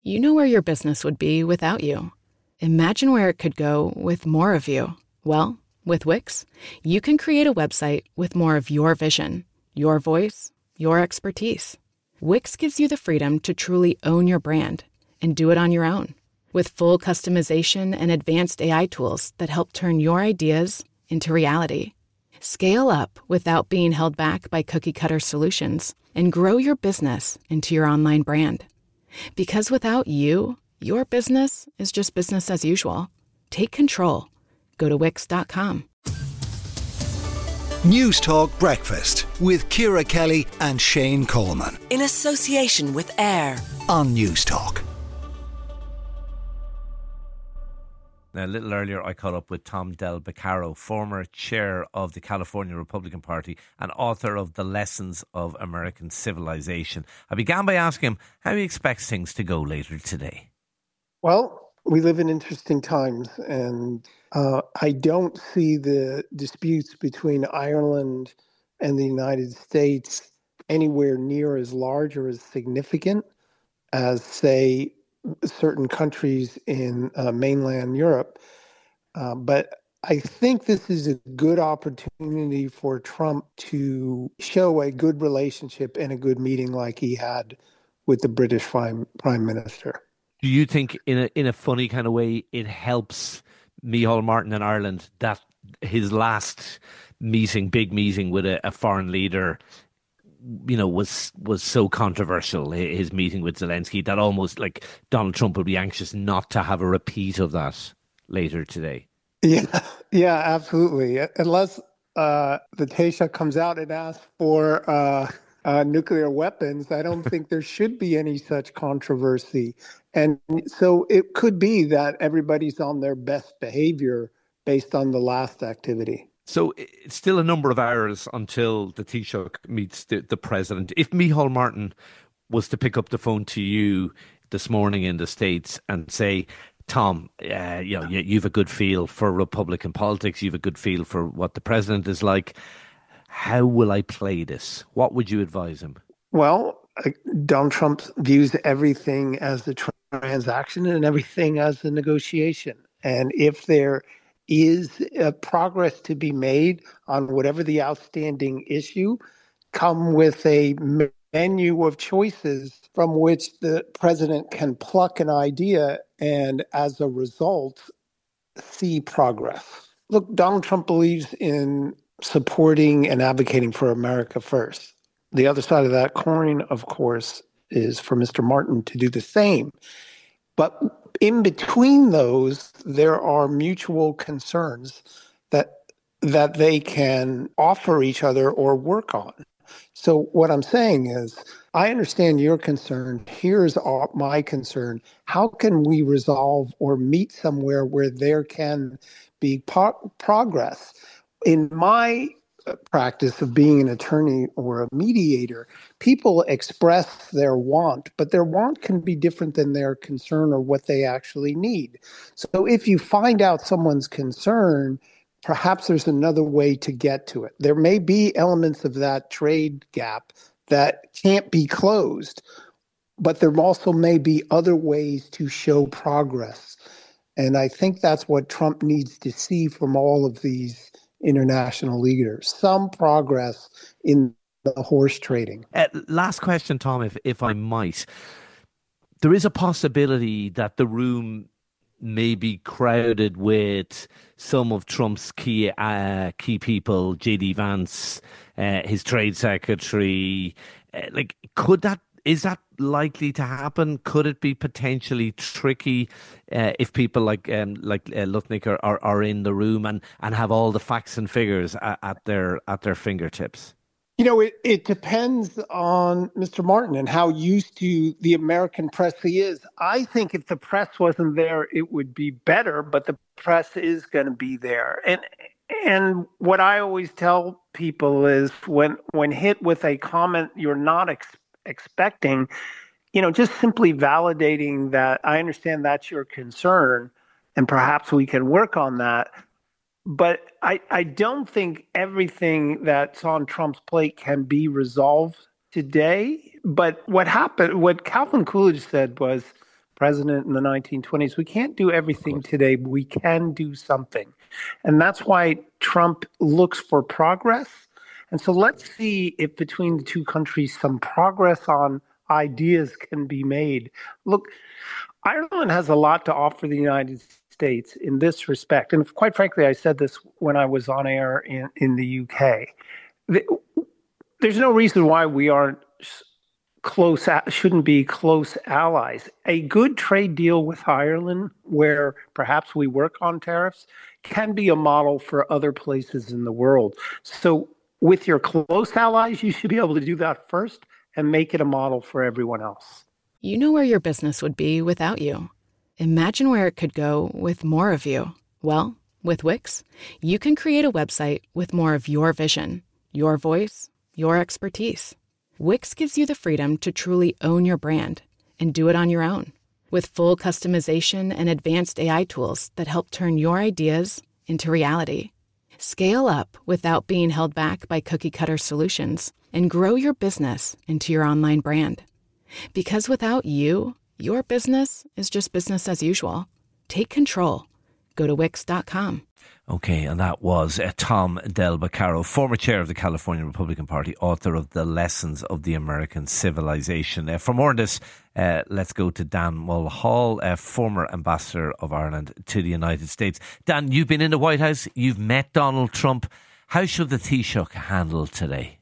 you know where your business would be without you. Imagine where it could go with more of you. Well, with Wix, you can create a website with more of your vision, your voice, your expertise. Wix gives you the freedom to truly own your brand and do it on your own. With full customization and advanced AI tools that help turn your ideas into reality. Scale up without being held back by cookie-cutter solutions and grow your business into your online brand. Because without you, your business is just business as usual. Take control. Go to Wix.com. News Talk Breakfast with Ciara Kelly and Shane Coleman. In association with AIR on News Talk. Now, a little earlier, I caught up with Tom Del Beccaro, former chair of the California Republican Party and author of The Lessons of American Civilization. I began by asking him how he expects things to go later today. Well, we live in interesting times, and I don't see the disputes between Ireland and the United States anywhere near as large or as significant as, say, certain countries in mainland Europe. But I think this is a good opportunity for Trump to show a good relationship and a good meeting like he had with the British Prime Minister. Do you think, in a funny kind of way, it helps Micheál Martin in Ireland that his last meeting, big meeting with a foreign leader, you know, was so controversial, his meeting with Zelensky, that almost like Donald Trump would be anxious not to have a repeat of that later today? Yeah, absolutely. Unless the Taoiseach comes out and asks for nuclear weapons, I don't think there should be any such controversy. And so it could be that everybody's on their best behavior based on the last activity. So it's still a number of hours until the Taoiseach meets the president. If Micheál Martin was to pick up the phone to you this morning in the States and say, Tom, you've a good feel for Republican politics, you've a good feel for what the president is like, how will I play this? What would you advise him? Well, Donald Trump views everything as a transaction and everything as a negotiation. And if there is progress to be made on whatever the outstanding issue, come with a menu of choices from which the president can pluck an idea and, as a result, see progress. Look, Donald Trump believes in supporting and advocating for America first. The other side of that coin, of course, is for Mr. Martin to do the same. But in between those, there are mutual concerns that they can offer each other or work on. So what I'm saying is, I understand your concern. Here's my concern. How can we resolve or meet somewhere where there can be progress? In my practice of being an attorney or a mediator, people express their want, but their want can be different than their concern or what they actually need. So if you find out someone's concern, perhaps there's another way to get to it. There may be elements of that trade gap that can't be closed, but there also may be other ways to show progress. And I think that's what Trump needs to see from all of these international leaders, some progress in the horse trading. Last question, Tom, if I might. There is a possibility that the room may be crowded with some of Trump's key people, J.D. Vance, his trade secretary. Is that likely to happen? Could it be potentially tricky if people like Lutnick are in the room and have all the facts and figures at their fingertips? You know, it depends on Mr. Martin and how used to the American press he is. I think if the press wasn't there, it would be better, but the press is going to be there. And what I always tell people is when hit with a comment you're not expecting, just simply validating that I understand that's your concern and perhaps we can work on that. But I don't think everything that's on Trump's plate can be resolved today. But what Calvin Coolidge said was, president in the 1920s. We can't do everything today, but we can do something. And that's why Trump looks for progress. And so let's see if between the two countries some progress on ideas can be made. Look, Ireland has a lot to offer the United States in this respect. And quite frankly, I said this when I was on air in the UK. There's no reason why we aren't shouldn't be close allies. A good trade deal with Ireland, where perhaps we work on tariffs, can be a model for other places in the world. So with your close allies, you should be able to do that first and make it a model for everyone else. You know where your business would be without you. Imagine where it could go with more of you. Well, with Wix, you can create a website with more of your vision, your voice, your expertise. Wix gives you the freedom to truly own your brand and do it on your own. With full customization and advanced AI tools that help turn your ideas into reality. Scale up without being held back by cookie-cutter solutions and grow your business into your online brand. Because without you, your business is just business as usual. Take control. Go to Wix.com. Okay, and that was Tom Del Beccaro, former chair of the California Republican Party, author of The Lessons of the American Civilization. For more on this, let's go to Dan Mulhall, former ambassador of Ireland to the United States. Dan, you've been in the White House, you've met Donald Trump. How should the Taoiseach handle today?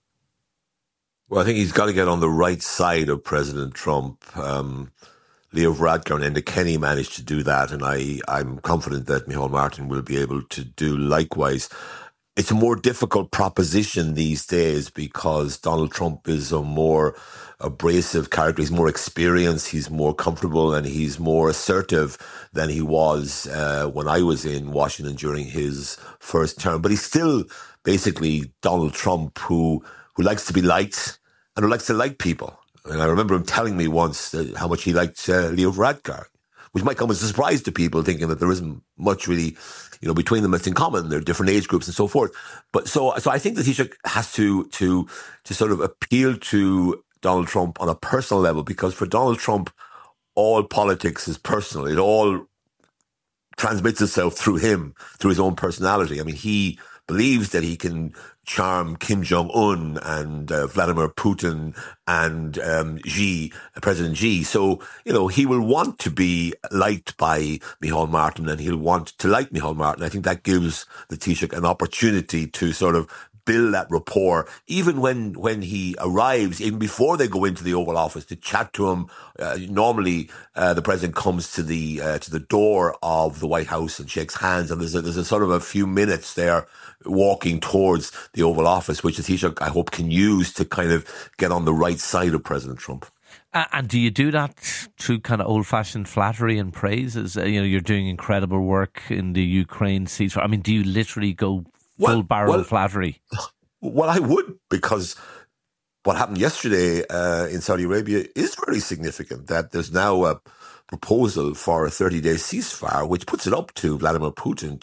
Well, I think he's got to get on the right side of President Trump. Leo Varadkar and Enda Kenny managed to do that, and I'm confident that Micheál Martin will be able to do likewise. It's a more difficult proposition these days because Donald Trump is a more abrasive character. He's more experienced, he's more comfortable, and he's more assertive than he was when I was in Washington during his first term. But he's still basically Donald Trump who likes to be liked and who likes to like people. And I remember him telling me once how much he liked Leo Varadkar, which might come as a surprise to people thinking that there isn't much really, between them that's in common. They're different age groups and so forth. But so I think the Taoiseach has to sort of appeal to Donald Trump on a personal level, because for Donald Trump, all politics is personal. It all transmits itself through him, through his own personality. I mean, he believes that he can charm Kim Jong-un and Vladimir Putin and President Xi. So, he will want to be liked by Micheál Martin, and he'll want to like Micheál Martin. I think that gives the Taoiseach an opportunity to sort of build that rapport, even when he arrives, even before they go into the Oval Office, to chat to him. Normally, the president comes to the door of the White House and shakes hands, and there's a sort of a few minutes there walking towards the Oval Office, which the Taoiseach, I hope, can use to kind of get on the right side of President Trump. And do you do that through kind of old-fashioned flattery and praise? As you're doing incredible work in the Ukraine ceasefire. I mean, do you literally go full barrel flattery? Well, I would, because what happened yesterday in Saudi Arabia is very significant. That there's now a proposal for a 30-day ceasefire, which puts it up to Vladimir Putin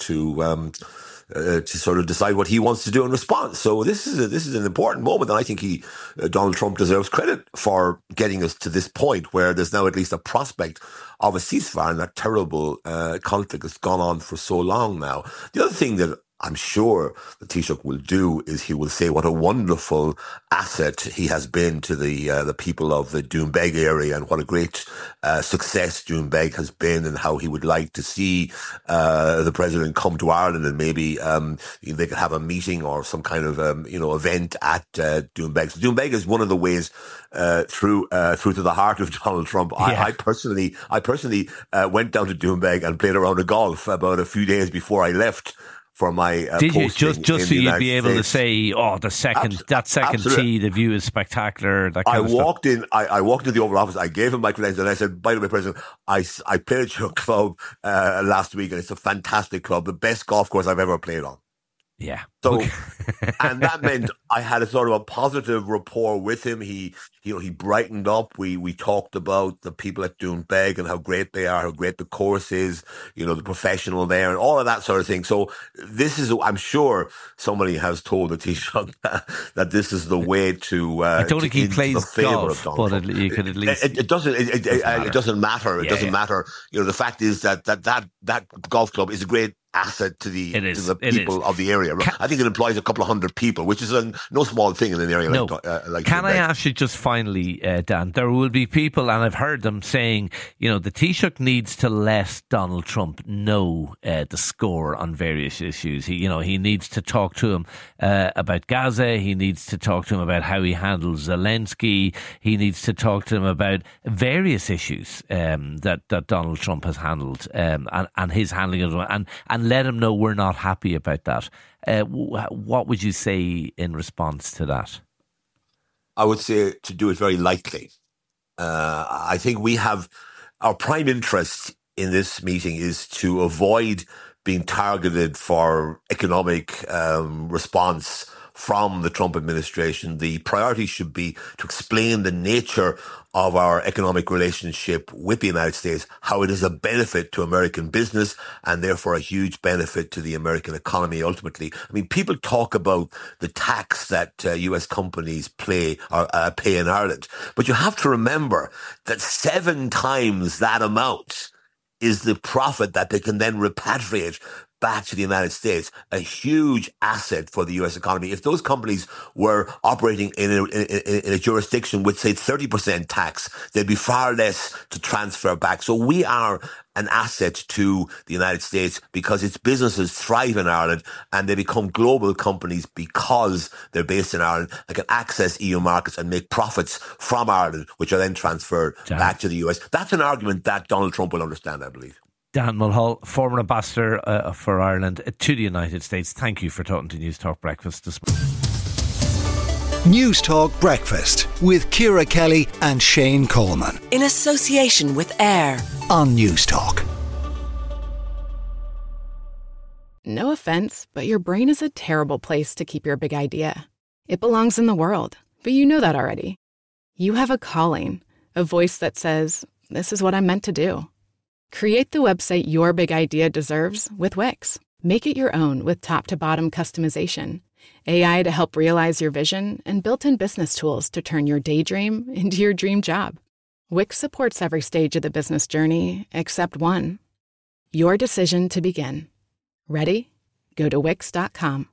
to sort of decide what he wants to do in response. So this is an important moment, and I think Donald Trump deserves credit for getting us to this point where there's now at least a prospect of a ceasefire in that terrible conflict that's gone on for so long now. The other thing that I'm sure the Taoiseach will do is he will say what a wonderful asset he has been to the people of the Doonbeg area, and what a great success Doonbeg has been, and how he would like to see the president come to Ireland, and maybe they could have a meeting or some kind of event at Doonbeg. So Doonbeg is one of the ways through to the heart of Donald Trump. Yeah. I personally went down to Doonbeg and played a round of golf about a few days before I left for my Did you just so you'd be able to say, the second tee, the view is spectacular? That kind of walked in. I walked into the Oval Office. I gave him my credentials, and I said, "By the way, President, I played at your club last week, and it's a fantastic club, the best golf course I've ever played on." Yeah. So, and that meant I had a sort of a positive rapport with him. He brightened up. We talked about the people at Doonbeg and how great they are, how great the course is, the professional there and all of that sort of thing. So this is, I'm sure somebody has told the Taoiseach that this is the way to, I don't think he plays golf, but you could at least. It doesn't matter. It doesn't matter. The fact is that golf club is a great asset to the people of the area. I think it employs a couple of hundred people, which is no small thing in an area like Can I ask you just finally, Dan, there will be people, and I've heard them saying, the Taoiseach needs to let Donald Trump know the score on various issues. He needs to talk to him about Gaza. He needs to talk to him about how he handles Zelensky. He needs to talk to him about various issues that Donald Trump has handled and his handling of them, and let him know we're not happy about that. What would you say in response to that? I would say to do it very lightly. I think we have our prime interest in this meeting is to avoid being targeted for economic response from the Trump administration. The priority should be to explain the nature of our economic relationship with the United States, how it is a benefit to American business and therefore a huge benefit to the American economy ultimately. I mean, people talk about the tax that US companies pay in Ireland, but you have to remember that 7 times that amount is the profit that they can then repatriate back to the United States, a huge asset for the US economy. If those companies were operating in a jurisdiction with, say, 30% tax, there'd be far less to transfer back. So we are an asset to the United States because its businesses thrive in Ireland and they become global companies because they're based in Ireland. They can access EU markets and make profits from Ireland, which are then transferred back to the US. That's an argument that Donald Trump will understand, I believe. Dan Mulhall, former ambassador for Ireland to the United States. Thank you for talking to News Talk Breakfast this morning. News Talk Breakfast with Ciara Kelly and Shane Coleman. In association with AIR on News Talk. No offense, but your brain is a terrible place to keep your big idea. It belongs in the world, but you know that already. You have a calling, a voice that says, this is what I'm meant to do. Create the website your big idea deserves with Wix. Make it your own with top-to-bottom customization, AI to help realize your vision, and built-in business tools to turn your daydream into your dream job. Wix supports every stage of the business journey except one. Your decision to begin. Ready? Go to Wix.com.